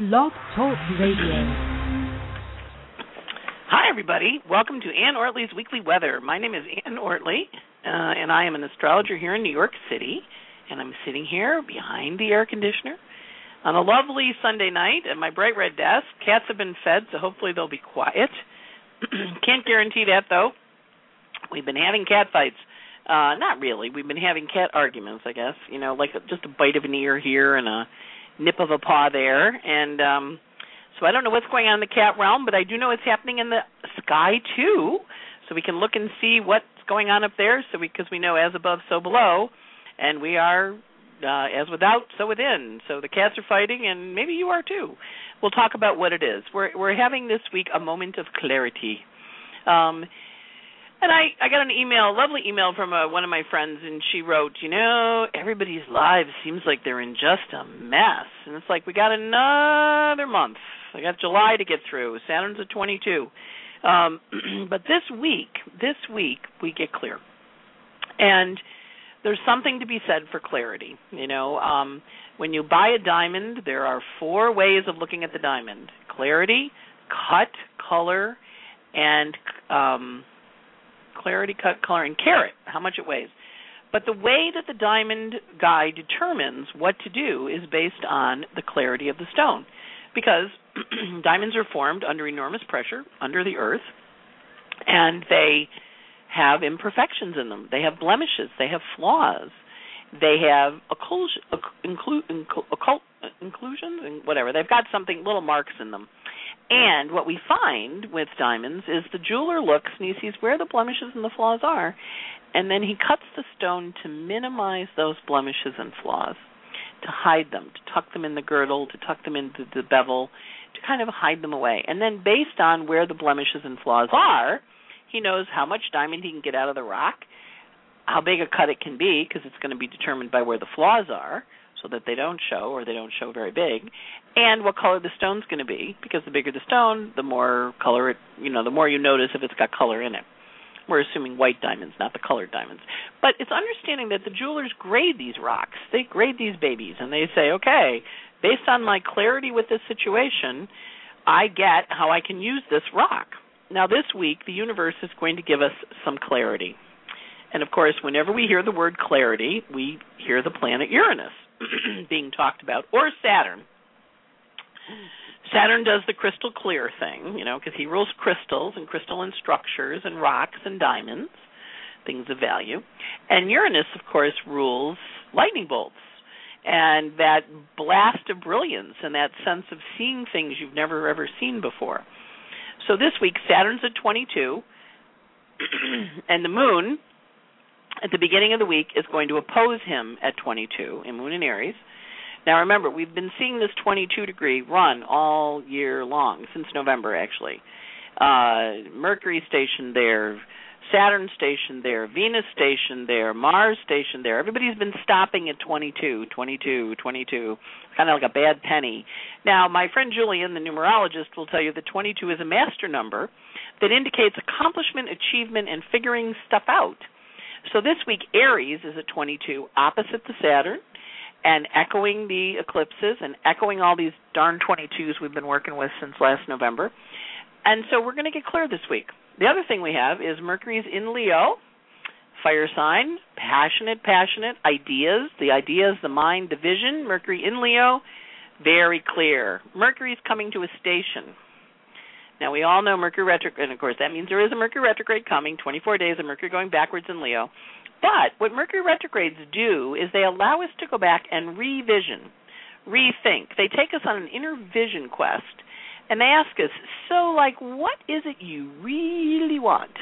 Blog Talk Radio. Hi, everybody. Welcome to Ann Ortley's Weekly Weather. My name is Ann Ortley, and I am an astrologer here in New York City. And I'm sitting here behind the air conditioner on a lovely Sunday night at my bright red desk. Cats have been fed, so hopefully they'll be quiet. Can't guarantee that, though. We've been having cat fights. Not really. We've been having cat arguments, I guess. You know, like just a bite of an ear here and a nip of a paw there. And so I don't know what's going on in the cat realm, but I do know it's happening in the sky, too. So we can look and see what's going on up there because we know as above, so below. And we are as without, so within. So the cats are fighting, and maybe you are, too. We'll talk about what it is. We're having this week a moment of clarity. And I got an email, a lovely email from one of my friends, and she wrote, you know, everybody's lives seems like they're in just a mess. And it's like we got another month. I got July to get through. Saturn's at 22. But this week we get clear. And there's something to be said for clarity. You know, when you buy a diamond, there are 4 ways of looking at the diamond: clarity, cut, color, and clarity, cut, color, and carat, how much it weighs. But the way that the diamond guy determines what to do is based on the clarity of the stone, because diamonds are formed under enormous pressure, under the earth, and they have imperfections in them. They have blemishes. They have flaws. They have inclusions and whatever. They've got something, little marks in them. And what we find with diamonds is the jeweler looks and he sees where the blemishes and the flaws are, and then he cuts the stone to minimize those blemishes and flaws, to hide them, to tuck them in the girdle, to tuck them into the bevel, to kind of hide them away. And then based on where the blemishes and flaws are, he knows how much diamond he can get out of the rock, how big a cut it can be, because it's going to be determined by where the flaws are, so that they don't show, or they don't show very big, and what color the stone's going to be, because the bigger the stone, the more color it, the more you notice if it's got color in it. We're assuming white diamonds, not the colored diamonds. But it's understanding that the jewelers grade these rocks. They grade these babies, and they say, okay, based on my clarity with this situation, I get how I can use this rock. Now, this week, the universe is going to give us some clarity. And, of course, whenever we hear the word clarity, we hear the planet Uranus being talked about, or Saturn. Saturn does the crystal clear thing, because he rules crystals and crystalline structures and rocks and diamonds, things of value. And Uranus, of course, rules lightning bolts and that blast of brilliance and that sense of seeing things you've never, ever seen before. So this week, Saturn's at 22, and the moon at the beginning of the week is going to oppose him at 22 in Moon in Aries. Now remember, we've been seeing this 22-degree run all year long, since November actually. Mercury stationed there, Saturn stationed there, Venus stationed there, Mars stationed there. Everybody's been stopping at 22, kind of like a bad penny. Now, my friend Julian, the numerologist, will tell you that 22 is a master number that indicates accomplishment, achievement, and figuring stuff out. So this week, Aries is at 22, opposite the Saturn, and echoing the eclipses and echoing all these darn 22s we've been working with since last November. And so we're going to get clear this week. The other thing we have is Mercury's in Leo, fire sign, passionate, ideas, the mind, the vision. Mercury in Leo, very clear. Mercury's coming to a station. Now, we all know Mercury retrograde, and of course that means there is a Mercury retrograde coming, 24 days of Mercury going backwards in Leo. But what Mercury retrogrades do is they allow us to go back and revision, rethink. They take us on an inner vision quest, and they ask us, so, what is it you really want?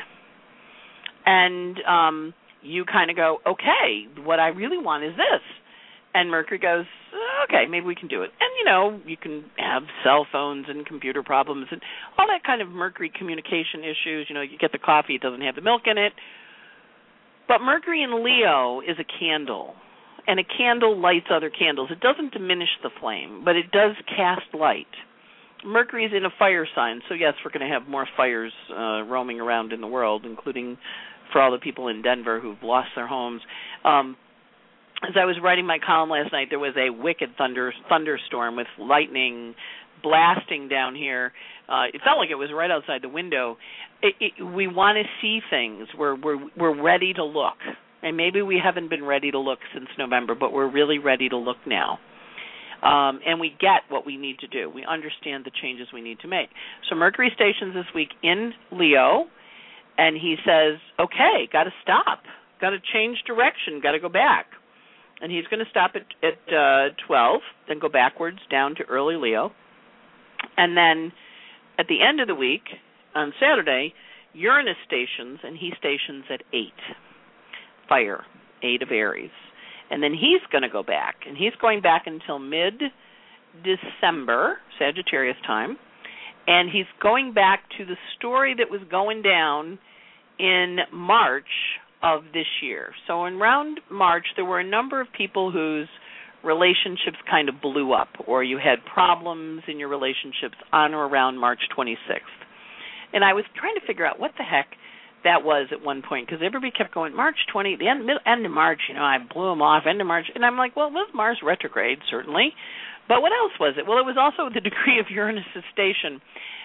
And you kind of go, okay, what I really want is this. And Mercury goes, okay, maybe we can do it. And, you can have cell phones and computer problems and all that kind of Mercury communication issues. You get the coffee, it doesn't have the milk in it. But Mercury in Leo is a candle, and a candle lights other candles. It doesn't diminish the flame, but it does cast light. Mercury's in a fire sign, so yes, we're going to have more fires roaming around in the world, including for all the people in Denver who've lost their homes. as I was writing my column last night, there was a wicked thunderstorm with lightning blasting down here. It felt like it was right outside the window. We want to see things. We're ready to look. And maybe we haven't been ready to look since November, but we're really ready to look now. And we get what we need to do. We understand the changes we need to make. So Mercury stations this week in Leo, and he says, okay, got to stop, got to change direction, got to go back. And he's going to stop at 12, then go backwards down to early Leo. And then at the end of the week, on Saturday, Uranus stations, and he stations at 8, fire, 8 of Aries. And then he's going to go back, and he's going back until mid-December, Sagittarius time, and he's going back to the story that was going down in March of this year. So around March, there were a number of people whose relationships kind of blew up, or you had problems in your relationships on or around March 26th. And I was trying to figure out what the heck that was at one point, because everybody kept going, March 20, the end of March, I blew them off, end of March. And I'm like, well, it was Mars retrograde, certainly. But what else was it? Well, it was also the degree of Uranus' station.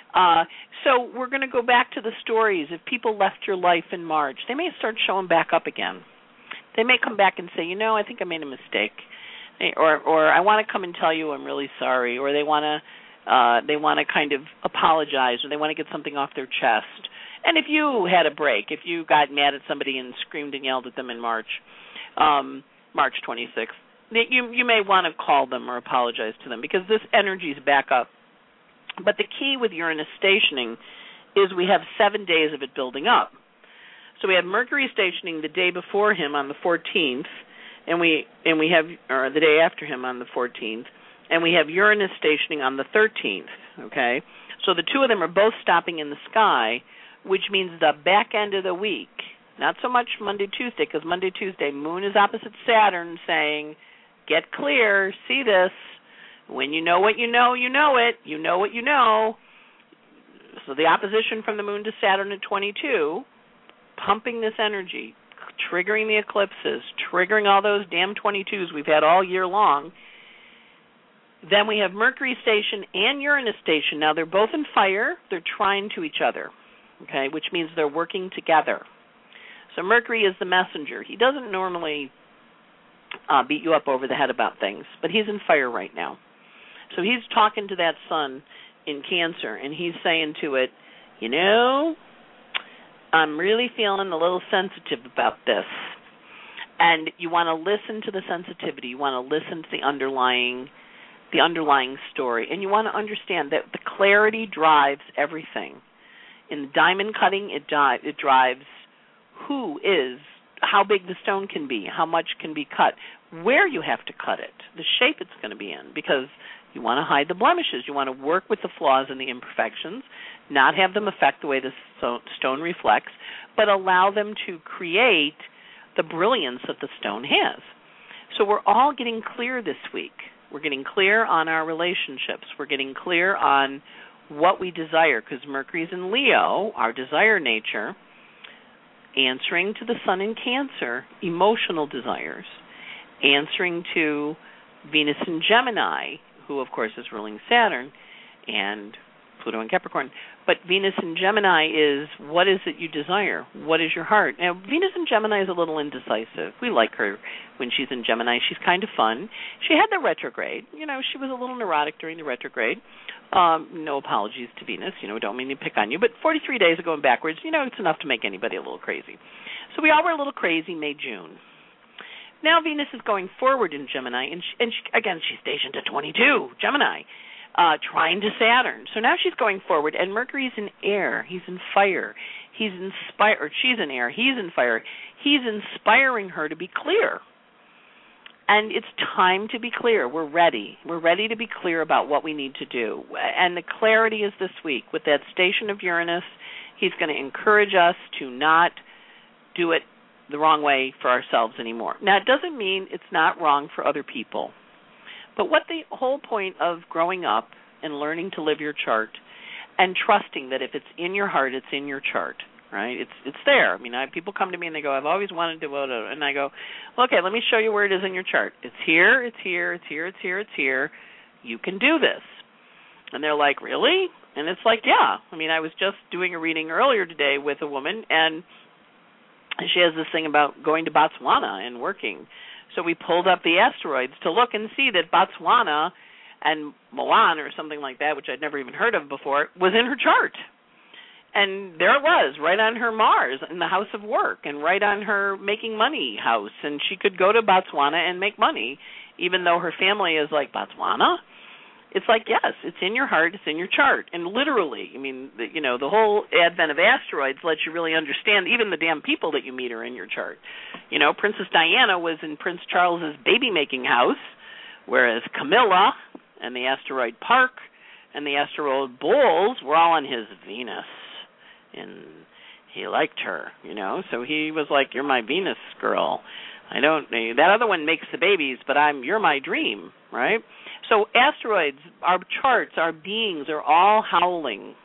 So we're going to go back to the stories. If people left your life in March, they may start showing back up again. They may come back and say, I think I made a mistake. Or I want to come and tell you I'm really sorry. Or they want to kind of apologize, or they want to get something off their chest. And if you had a break, if you got mad at somebody and screamed and yelled at them in March 26th, you may want to call them or apologize to them, because this energy is back up. But the key with Uranus stationing is we have 7 days of it building up. So we have Mercury stationing the day before him on the 14th, and we have, or the day after him on the 14th, and we have Uranus stationing on the 13th. Okay, so the two of them are both stopping in the sky, which means the back end of the week, not so much Monday, Tuesday, because Monday, Tuesday, Moon is opposite Saturn, saying, get clear, see this. When you know what you know, you know it. You know what you know. So the opposition from the Moon to Saturn at 22, pumping this energy, triggering the eclipses, triggering all those damn 22s we've had all year long. Then we have Mercury station and Uranus station. Now, they're both in fire. They're trine to each other, okay, which means they're working together. So Mercury is the messenger. He doesn't normally beat you up over the head about things, but he's in fire right now. So he's talking to that sun in Cancer, and he's saying to it, I'm really feeling a little sensitive about this. And you want to listen to the sensitivity. You want to listen to the underlying story. And you want to understand that the clarity drives everything. In the diamond cutting, it drives how big the stone can be, how much can be cut, where you have to cut it, the shape it's going to be in, because you want to hide the blemishes. You want to work with the flaws and the imperfections, not have them affect the way the stone reflects, but allow them to create the brilliance that the stone has. So we're all getting clear this week. We're getting clear on our relationships. We're getting clear on what we desire, because Mercury's in Leo, our desire nature, answering to the sun in Cancer, emotional desires, answering to Venus in Gemini, who, of course, is ruling Saturn, and Pluto in Capricorn. But Venus in Gemini is, what is it you desire? What is your heart? Now, Venus in Gemini is a little indecisive. We like her when she's in Gemini. She's kind of fun. She had the retrograde. She was a little neurotic during the retrograde. No apologies to Venus. Don't mean to pick on you. But 43 days of going backwards, it's enough to make anybody a little crazy. So we all were a little crazy May, June. Now Venus is going forward in Gemini, and she's stationed at 22, Gemini, trine to Saturn. So now she's going forward, and Mercury's in air. He's in fire. She's in air. He's in fire. He's inspiring her to be clear. And it's time to be clear. We're ready. We're ready to be clear about what we need to do. And the clarity is this week. With that station of Uranus, he's going to encourage us to not do it the wrong way for ourselves anymore. Now, it doesn't mean it's not wrong for other people. But what the whole point of growing up and learning to live your chart and trusting that if it's in your heart, it's in your chart, right? It's there. I mean, people come to me and they go, I've always wanted to vote, and I go, well, okay, let me show you where it is in your chart. It's here, it's here, it's here, it's here, it's here. You can do this. And they're like, really? And it's like, yeah. I mean, I was just doing a reading earlier today with a woman, and she has this thing about going to Botswana and working. So we pulled up the asteroids to look and see that Botswana and Milan or something like that, which I'd never even heard of before, was in her chart. And there it was, right on her Mars in the house of work, and right on her making money house. And she could go to Botswana and make money, even though her family is like, Botswana? It's like, yes, it's in your heart, it's in your chart. And literally, I mean, the whole advent of asteroids lets you really understand even the damn people that you meet are in your chart. Princess Diana was in Prince Charles's baby-making house, whereas Camilla and the asteroid Park and the asteroid Bowles were all on his Venus. And he liked her, so he was like, you're my Venus girl. That other one makes the babies, but you're my dream, right? So asteroids, our charts, our beings are all howling,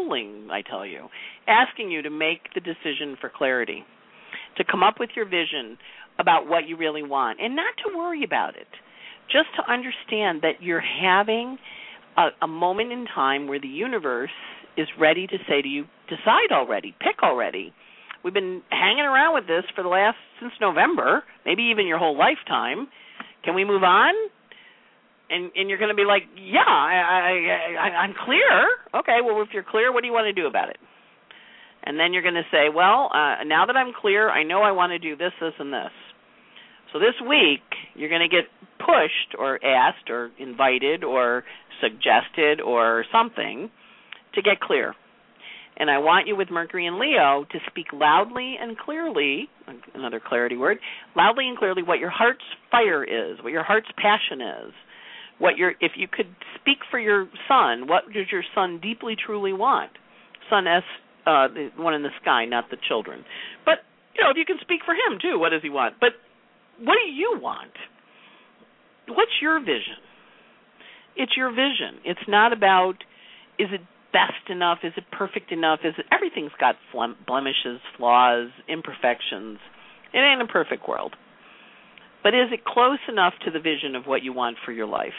I tell you, asking you to make the decision for clarity, to come up with your vision about what you really want, and not to worry about it, just to understand that you're having a moment in time where the universe is ready to say to you, decide already, pick already. We've been hanging around with this since November, maybe even your whole lifetime. Can we move on? And you're going to be like, yeah, I'm clear. Okay, well, if you're clear, what do you want to do about it? And then you're going to say, well, now that I'm clear, I know I want to do this, this, and this. So this week, you're going to get pushed or asked or invited or suggested or something to get clear. And I want you with Mercury and Leo to speak loudly and clearly, another clarity word, loudly and clearly what your heart's fire is, what your heart's passion is. If you could speak for your son, what does your son deeply truly want? Son S, the one in the sky, not the children. But, if you can speak for him too, what does he want? But what do you want? What's your vision? It's your vision. It's not about, is it best enough? Is it perfect enough? Everything's got blemishes, flaws, imperfections. It ain't a perfect world. But is it close enough to the vision of what you want for your life?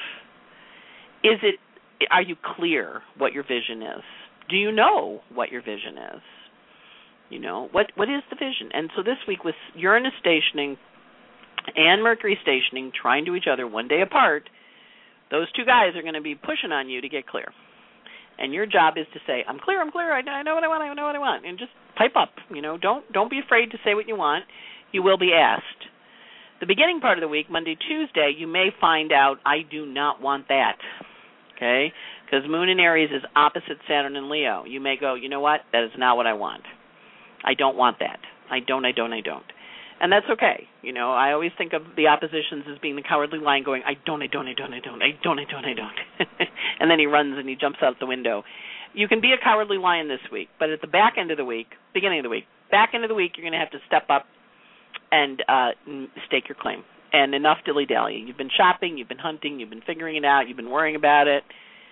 Are you clear what your vision is? Do you know what your vision is? What is the vision? And so this week with Uranus stationing and Mercury stationing, trying to each other one day apart, those two guys are going to be pushing on you to get clear. And your job is to say, I'm clear, I know what I want, and just pipe up. Don't be afraid to say what you want. You will be asked. The beginning part of the week, Monday, Tuesday, you may find out, I do not want that, okay? Because Moon in Aries is opposite Saturn and Leo. You may go, you know what, that is not what I want. I don't want that. I don't. And that's okay. I always think of the oppositions as being the cowardly lion going, I don't. And then he runs and he jumps out the window. You can be a cowardly lion this week, but at the back end of the week, you're going to have to step up and stake your claim. And enough dilly-dallying. You've been shopping, you've been hunting, you've been figuring it out, you've been worrying about it.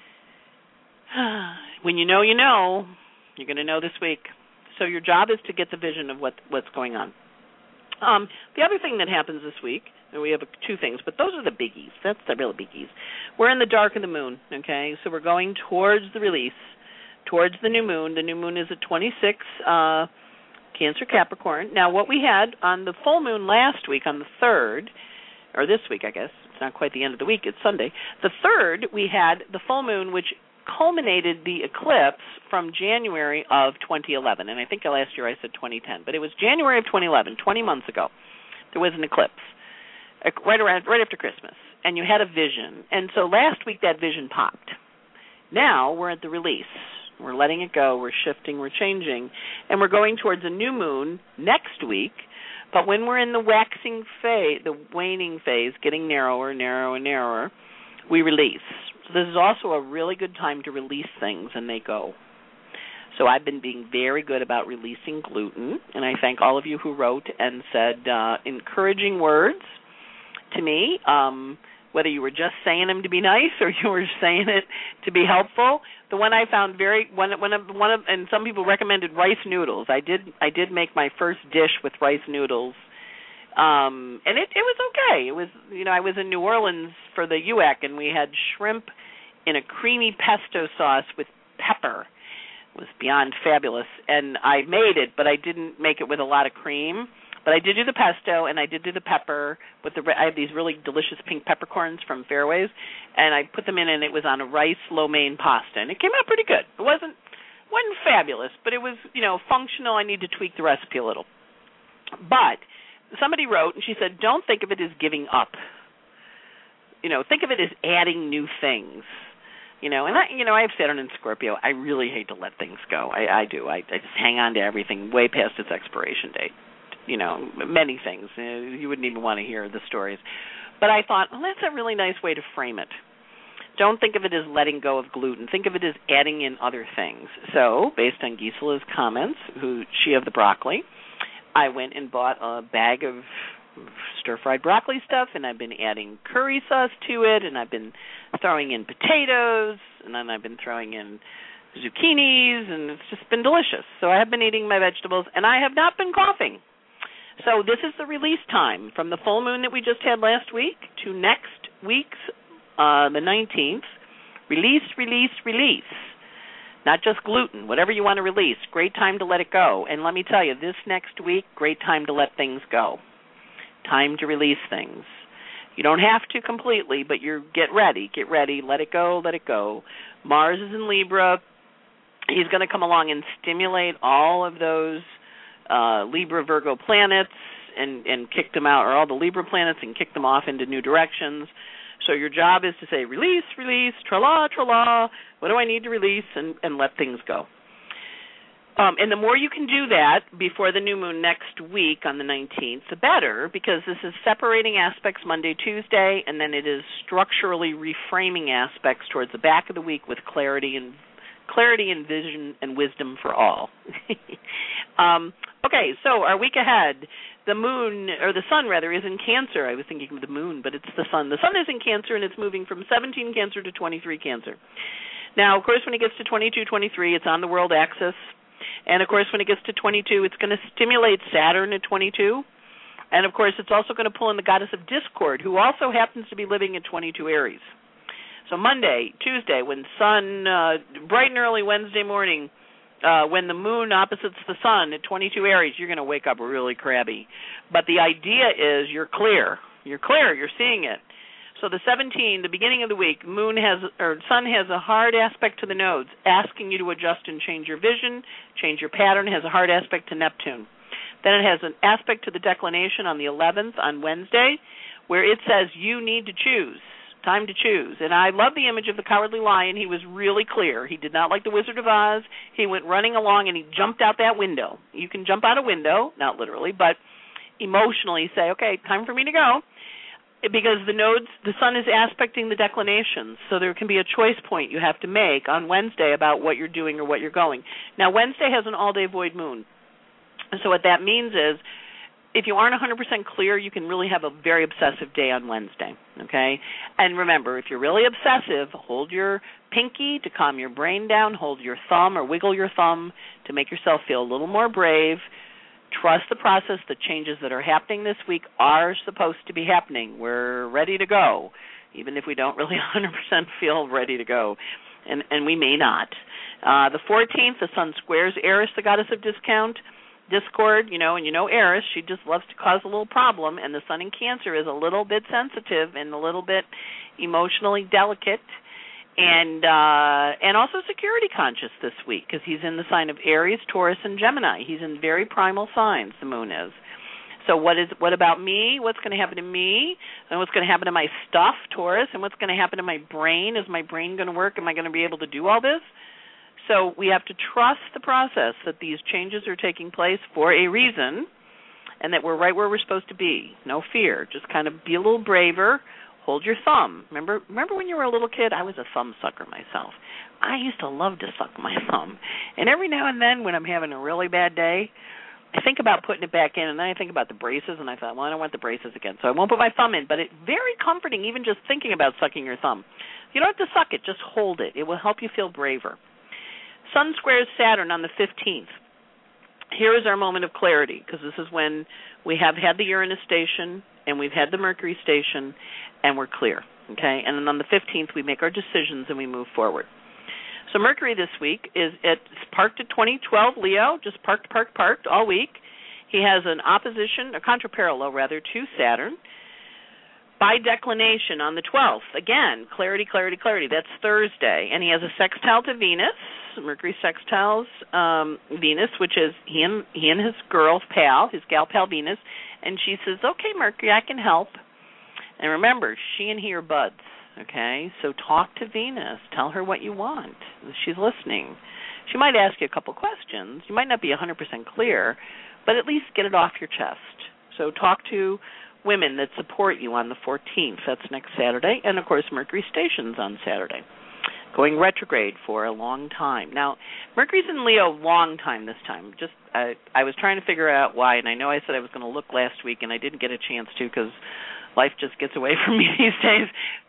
When you know, you're going to know this week. So your job is to get the vision of what's going on. The other thing that happens this week, and we have two things, but those are the biggies. That's the real biggies. We're in the dark of the moon, okay? So we're going towards the release, towards the new moon. The new moon is at 26, Cancer Capricorn. Now, what we had on the full moon last week, on the 3rd, or this week, I guess, it's not quite the end of the week, it's Sunday. The 3rd, we had the full moon, which culminated the eclipse from January of 2011. And I think last year I said 2010, but it was January of 2011, 20 months ago. There was an eclipse right after Christmas, and you had a vision. And so last week that vision popped. Now we're at the release. We're letting it go. We're shifting. We're changing. And we're going towards a new moon next week. But when we're in the waxing phase, the waning phase, getting narrower, we release. So this is also a really good time to release things, and they go. So I've been being very good about releasing gluten, and I thank all of you who wrote and said encouraging words to me. whether you were just saying them to be nice or you were saying it to be helpful. The one I found and some people recommended rice noodles. I did make my first dish with rice noodles, and it was okay. It was, I was in New Orleans for the UAC, and we had shrimp in a creamy pesto sauce with pepper. It was beyond fabulous, and I made it, but I didn't make it with a lot of cream. But I did do the pesto, and I did do the pepper. I have these really delicious pink peppercorns from Fairways, and I put them in, and it was on a rice lo mein pasta, and it came out pretty good. It wasn't fabulous, but it was, functional. I need to tweak the recipe a little. But somebody wrote, and she said, don't think of it as giving up. Think of it as adding new things. And I have Saturn in Scorpio. I really hate to let things go. I do. I just hang on to everything way past its expiration date. Many things. You wouldn't even want to hear the stories. But I thought, well, that's a really nice way to frame it. Don't think of it as letting go of gluten. Think of it as adding in other things. So, based on Gisela's comments, she of the broccoli, I went and bought a bag of stir-fried broccoli stuff, and I've been adding curry sauce to it, and I've been throwing in potatoes, and then I've been throwing in zucchinis, and it's just been delicious. So I have been eating my vegetables, and I have not been coughing. So this is the release time from the full moon that we just had last week to next week's, the 19th. Release, release, release. Not just gluten, whatever you want to release. Great time to let it go. And let me tell you, this next week, great time to let things go. Time to release things. You don't have to completely, but get ready, let it go, let it go. Mars is in Libra. He's going to come along and stimulate all of those Libra Virgo planets and kick them out, or all the Libra planets, and kick them off into new directions. So your job is to say, release, release, tra-la, tra-la, what do I need to release, and let things go. And the more you can do that before the new moon next week on the 19th, the better, because this is separating aspects Monday, Tuesday, and then it is structurally reframing aspects towards the back of the week with clarity and vision and wisdom for all. Okay, so our week ahead, the moon, or the sun rather, is in Cancer. I was thinking of the moon, but it's the sun. The sun is in Cancer, and it's moving from 17 Cancer to 23 Cancer. Now, of course, when it gets to 22, 23, it's on the world axis. And, of course, when it gets to 22, it's going to stimulate Saturn at 22. And, of course, it's also going to pull in the goddess of discord, who also happens to be living at 22 Aries. So Monday, Tuesday, when sun, bright and early Wednesday morning, when the moon opposites the sun at 22 Aries, you're going to wake up really crabby. But the idea is you're clear. You're seeing it. So the 17, the beginning of the week, sun has a hard aspect to the nodes, asking you to adjust and change your vision, change your pattern. It has a hard aspect to Neptune. Then it has an aspect to the declination on the 11th, on Wednesday, where it says you need to choose. Time to choose. And I love the image of the Cowardly Lion. He was really clear. He did not like the Wizard of Oz. He went running along and he jumped out that window. You can jump out a window, not literally, but emotionally say, okay, time for me to go. Because the sun is aspecting the declinations, so there can be a choice point you have to make on Wednesday about what you're doing or what you're going. Now, Wednesday has an all-day void moon. And so what that means is, if you aren't 100% clear, you can really have a very obsessive day on Wednesday, okay? And remember, if you're really obsessive, hold your pinky to calm your brain down, hold your thumb or wiggle your thumb to make yourself feel a little more brave. Trust the process. The changes that are happening this week are supposed to be happening. We're ready to go, even if we don't really 100% feel ready to go, and we may not. The 14th, the sun squares Eris, the goddess of discord, and Eris, she just loves to cause a little problem, and the sun in Cancer is a little bit sensitive and a little bit emotionally delicate, and also security conscious this week, because he's in the sign of Aries, Taurus, and Gemini. He's in very primal signs, the moon is. So what about me? What's going to happen to me? And what's going to happen to my stuff, Taurus? And what's going to happen to my brain? Is my brain going to work? Am I going to be able to do all this? So we have to trust the process, that these changes are taking place for a reason, and that we're right where we're supposed to be. No fear. Just kind of be a little braver. Hold your thumb. Remember when you were a little kid? I was a thumb sucker myself. I used to love to suck my thumb. And every now and then when I'm having a really bad day, I think about putting it back in, and then I think about the braces, and I thought, well, I don't want the braces again, so I won't put my thumb in. But it's very comforting, even just thinking about sucking your thumb. You don't have to suck it, just hold it. It will help you feel braver. Sun squares Saturn on the 15th. Here is our moment of clarity, because this is when we have had the Uranus station and we've had the Mercury station, and we're clear, okay? And then on the 15th, we make our decisions and we move forward. So Mercury this week is parked at 2012 Leo, just parked all week. He has an opposition, a contraparallel rather, to Saturn by declination on the 12th. Again, clarity. That's Thursday. And he has a sextile to Venus. Mercury sextiles Venus, which is he and his gal pal Venus. And she says, okay, Mercury, I can help. And remember, she and he are buds, okay? So talk to Venus. Tell her what you want. She's listening. She might ask you a couple questions. You might not be 100% clear, but at least get it off your chest. So talk to women that support you on the 14th. That's next Saturday. And, of course, Mercury stations on Saturday, going retrograde for a long time. Now, Mercury's in Leo a long time this time. I was trying to figure out why, and I know I said I was going to look last week, and I didn't get a chance to because life just gets away from me these days.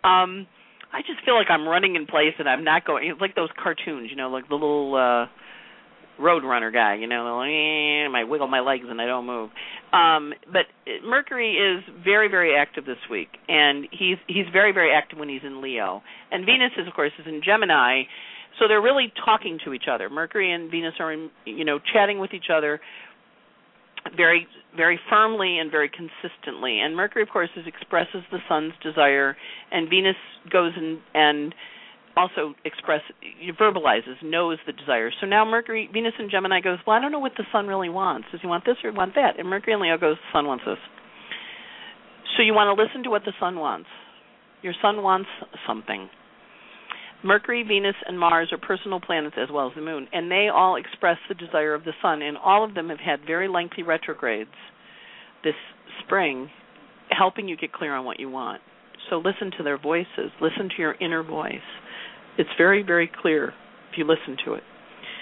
I just feel like I'm running in place and I'm not going. It's like those cartoons, like the little Roadrunner guy, I wiggle my legs and I don't move. But Mercury is very, very active this week, and he's very, very active when he's in Leo. And Venus is, of course, in Gemini, so they're really talking to each other. Mercury and Venus are, chatting with each other very, very firmly and very consistently. And Mercury, of course, expresses the sun's desire, and Venus goes and also verbalizes, knows the desire. So now Venus in Gemini goes, well, I don't know what the sun really wants. Does he want this or want that? And Mercury in Leo goes, the sun wants this. So you want to listen to what the sun wants. Your sun wants something. Mercury, Venus, and Mars are personal planets as well as the moon, and they all express the desire of the sun, and all of them have had very lengthy retrogrades this spring, helping you get clear on what you want. So listen to their voices. Listen to your inner voice. It's very, very clear if you listen to it.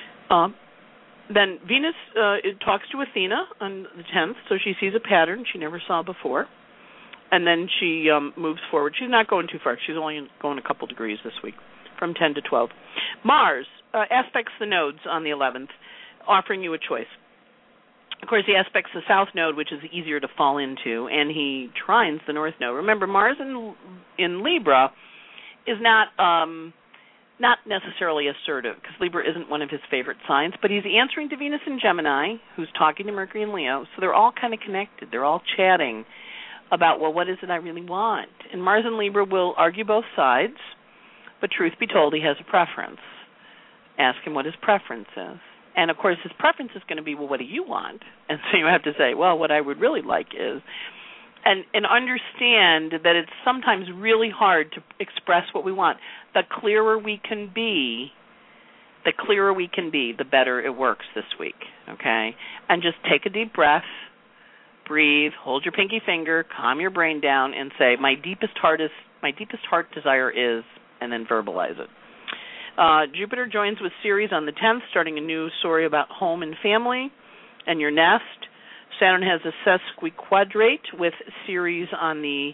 Then Venus talks to Athena on the 10th, so she sees a pattern she never saw before, and then she moves forward. She's not going too far. She's only going a couple degrees this week, from 10 to 12. Mars aspects the nodes on the 11th, offering you a choice. Of course, he aspects the south node, which is easier to fall into, and he trines the north node. Remember, Mars in Libra is not necessarily assertive, because Libra isn't one of his favorite signs, but he's answering to Venus in Gemini, who's talking to Mercury in Leo, so they're all kind of connected. They're all chatting about, well, what is it I really want? And Mars in Libra will argue both sides, but truth be told, he has a preference. Ask him what his preference is. And, of course, his preference is going to be, well, what do you want? And so you have to say, well, what I would really like is, and understand that it's sometimes really hard to express what we want. The clearer we can be, the better it works this week, okay? And just take a deep breath, breathe, hold your pinky finger, calm your brain down, and say, my deepest heart desire is, and then verbalize it. Jupiter joins with Ceres on the 10th, starting a new story about home and family and your nest. Saturn has a sesquiquadrate with Ceres on the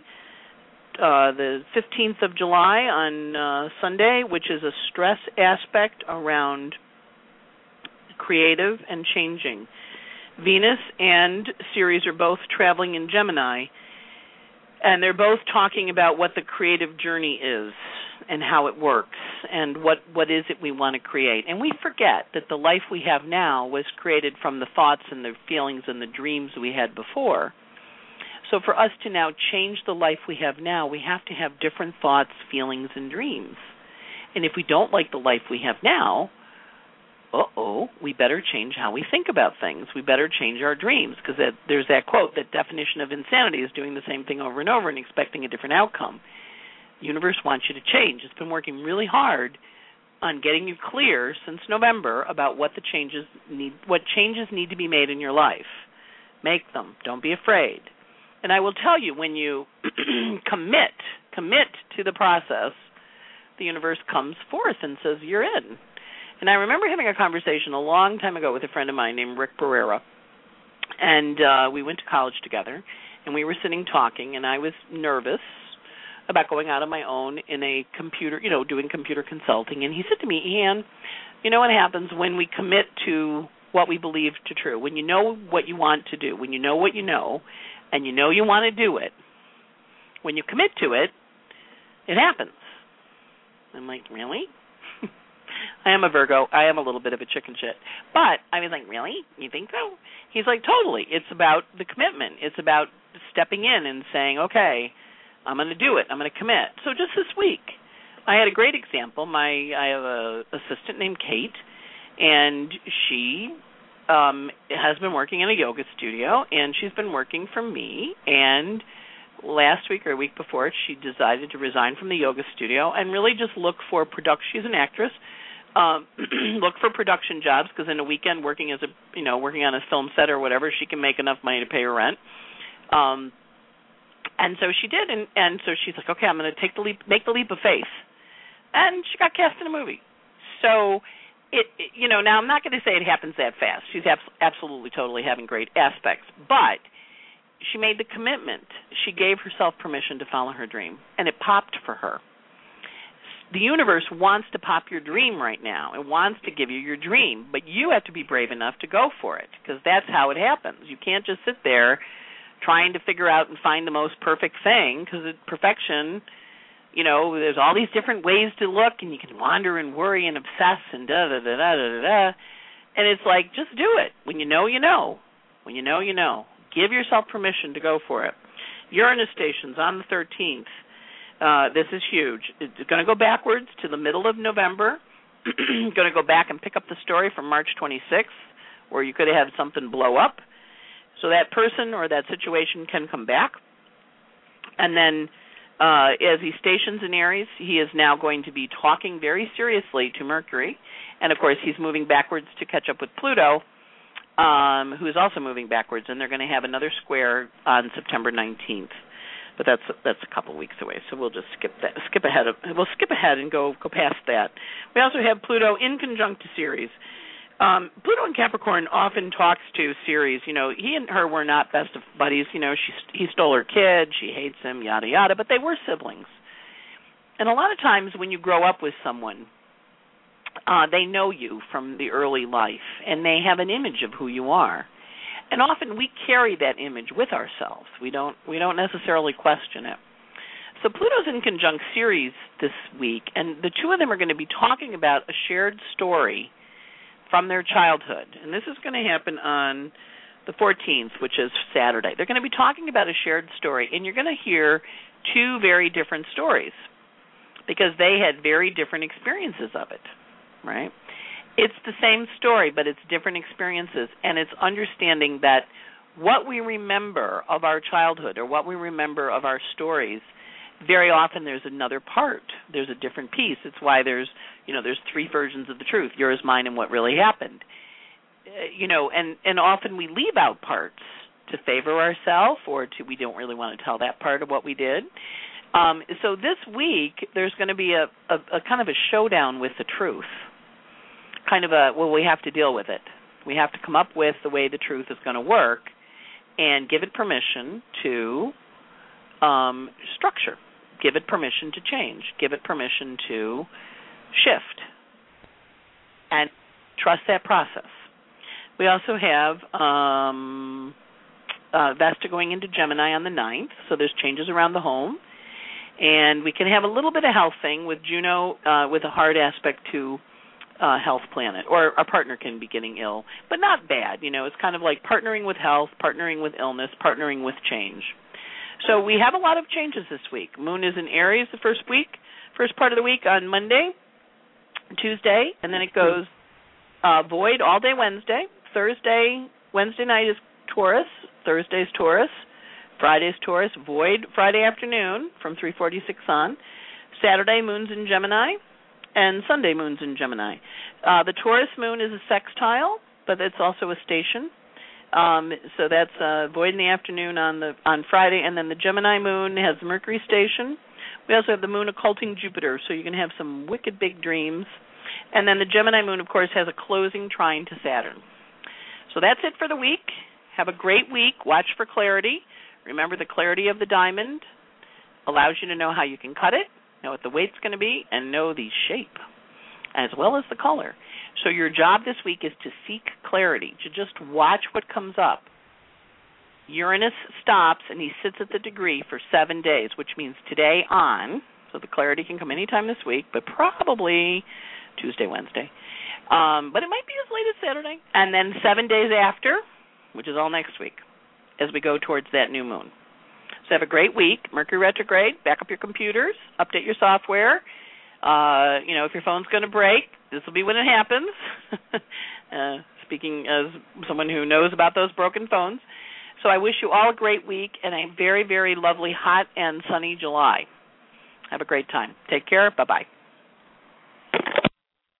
15th of July on Sunday, which is a stress aspect around creative and changing. Venus and Ceres are both traveling in Gemini, and they're both talking about what the creative journey is and how it works and what is it we want to create. And we forget that the life we have now was created from the thoughts and the feelings and the dreams we had before. So for us to now change the life we have now, we have to have different thoughts, feelings, and dreams. And if we don't like the life we have now, we better change how we think about things. We better change our dreams, because there's that quote, that definition of insanity is doing the same thing over and over and expecting a different outcome. The universe wants you to change. It's been working really hard on getting you clear since November about what changes need to be made in your life. Make them. Don't be afraid. And I will tell you, when you commit to the process, the universe comes forth and says, you're in. And I remember having a conversation a long time ago with a friend of mine named Rick Barrera. And we went to college together, and we were sitting talking, and I was nervous about going out on my own in a computer, doing computer consulting. And he said to me, Ann, you know what happens when we commit to what we believe to true? When you know what you want to do, when you know what you know, and you know you want to do it, when you commit to it, it happens. I'm like, really? I am a Virgo. I am a little bit of a chicken shit. But I was like, really? You think so? He's like, totally. It's about the commitment. It's about stepping in and saying, okay, I'm going to do it. I'm going to commit. So just this week, I had a great example. I have an assistant named Kate, and she has been working in a yoga studio, and she's been working for me. And last week or a week before, she decided to resign from the yoga studio and really just look for production. She's an actress. Look for production jobs, because in a weekend working as working on a film set or whatever, she can make enough money to pay her rent. And so she did, and so she's like, okay, I'm going to make the leap of faith, and she got cast in a movie. So now I'm not going to say it happens that fast. She's absolutely, totally having great aspects, but she made the commitment. She gave herself permission to follow her dream, and it popped for her. The universe wants to pop your dream right now. It wants to give you your dream, but you have to be brave enough to go for it, because that's how it happens. You can't just sit there trying to figure out and find the most perfect thing, because perfection, there's all these different ways to look, and you can wander and worry and obsess and da-da-da-da-da-da. And it's like, just do it. When you know, you know. When you know, you know. Give yourself permission to go for it. Uranus stations on the 13th. This is huge. It's going to go backwards to the middle of November. Going to go back and pick up the story from March 26th, where you could have had something blow up. So that person or that situation can come back. And then as he stations in Aries, he is now going to be talking very seriously to Mercury. And, of course, he's moving backwards to catch up with Pluto, who is also moving backwards. And they're going to have another square on September 19th. But that's a couple weeks away, so we'll just skip ahead. We'll skip ahead and go past that. We also have Pluto in conjunct to Ceres. Pluto in Capricorn often talks to Ceres. He and her were not best of buddies. He stole her kid. She hates him, yada, yada, but they were siblings. And a lot of times when you grow up with someone, they know you from the early life, and they have an image of who you are. And often we carry that image with ourselves. We don't necessarily question it. So Pluto's in conjunct Ceres this week, and the two of them are going to be talking about a shared story from their childhood. And this is going to happen on the 14th, which is Saturday. They're going to be talking about a shared story, and you're going to hear two very different stories because they had very different experiences of it, right? It's the same story, but it's different experiences, and it's understanding that what we remember of our childhood or what we remember of our stories, very often there's another part. There's a different piece. It's why there's three versions of the truth, yours, mine, and what really happened. And often we leave out parts to favor ourselves or we don't really want to tell that part of what we did. So this week there's going to be a kind of a showdown with the truth. We have to deal with it. We have to come up with the way the truth is going to work and give it permission to structure, give it permission to change, give it permission to shift, and trust that process. We also have Vesta going into Gemini on the 9th, so there's changes around the home. And we can have a little bit of health thing with Juno with a hard aspect to health planet, or our partner can be getting ill, but not bad. It's kind of like partnering with health, partnering with illness, partnering with change. So we have a lot of changes this week. Moon is in Aries the first part of the week on Monday, Tuesday, and then it goes void all day Wednesday. Wednesday night is Taurus, Thursday's Taurus, Friday's Taurus, void Friday afternoon from 3:46 on. Saturday, moon's in Gemini. And Sunday moon's in Gemini. The Taurus moon is a sextile, but it's also a station. So that's void in the afternoon on Friday. And then the Gemini moon has the Mercury station. We also have the moon occulting Jupiter, so you can have some wicked big dreams. And then the Gemini moon, of course, has a closing trine to Saturn. So that's it for the week. Have a great week. Watch for clarity. Remember, the clarity of the diamond allows you to know how you can cut it, know what the weight's going to be, and know the shape as well as the color. So your job this week is to seek clarity, to just watch what comes up. Uranus stops, and he sits at the degree for 7 days, which means today on, so the clarity can come anytime this week, but probably Tuesday, Wednesday. But it might be as late as Saturday. And then 7 days after, which is all next week, as we go towards that new moon. So have a great week. Mercury retrograde, back up your computers, update your software. If your phone's going to break, this will be when it happens. Speaking as someone who knows about those broken phones. So I wish you all a great week and a very, very lovely, hot and sunny July. Have a great time. Take care. Bye-bye.